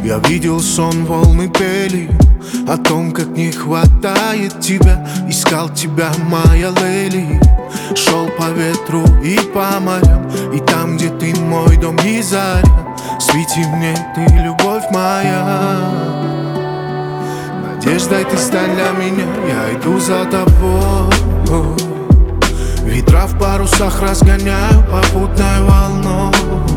Я видел сон, волны пели о том, как не хватает тебя. Искал тебя, моя леди. Шел по ветру и по морям, и там, где ты, мой дом и заря. Свети мне, ты любовь моя. Надеждой ты стань для меня, я иду за тобой. Ветра в парусах разгоняю попутной волной.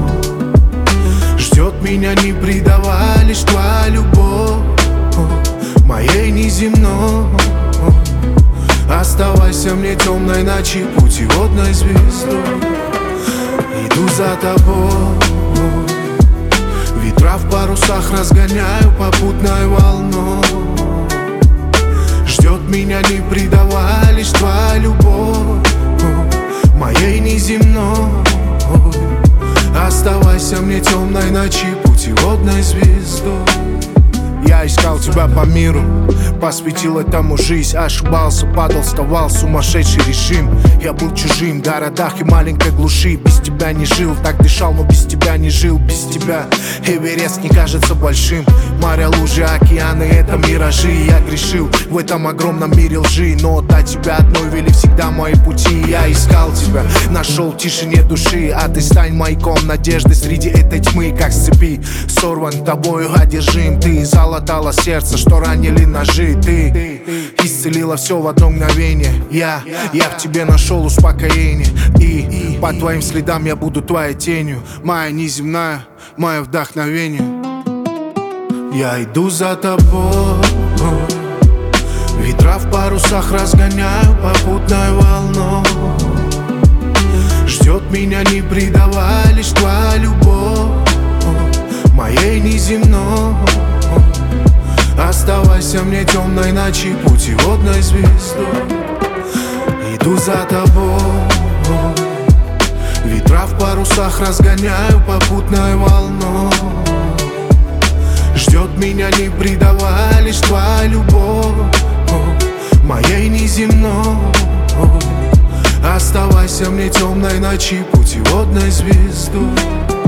Ждет меня, не предавай, лишь твоя любовь, моей неземной. Оставайся мне темной ночи, путеводной звездой. Иду за тобой. Ветра в парусах разгоняю попутной волной. Ждет меня, не предавай, лишь твоя любовь, моей неземной. Оставайся мне темной ночи, путеводной звездой. Я искал тебя по миру, посвятил этому жизнь. Ошибался, падал, вставал, сумасшедший режим. Я был чужим в городах и маленькой глуши. Без тебя не жил, так дышал, но без тебя не жил. Без тебя Эверест не кажется большим. Моря, лужи, океаны — это миражи. Я грешил в этом огромном мире лжи, но до тебя одной вели всегда мои пути. Я искал тебя, нашел в тишине души, а ты стань маяком надежды среди этой тьмы. Как с цепи сорван тобою одержим. Ты залатала сердце, что ранили ножи. Ты исцелила все в одно мгновение. Я в тебе нашел успокоение. И по твоим следам я буду твоей тенью, моя неземная, мое вдохновение. Я иду за тобой. Ветра в парусах разгоняю попутной волной. Ждет меня, не предавай, лишь твоя любовь, моей неземной. Оставайся мне темной ночи, путеводной звездой. Иду за тобой. Ветра в парусах разгоняю попутной волной. Ждет меня, не предавай, лишь твоя любовь, моей неземной. Оставайся мне темной ночи, путеводной звездой.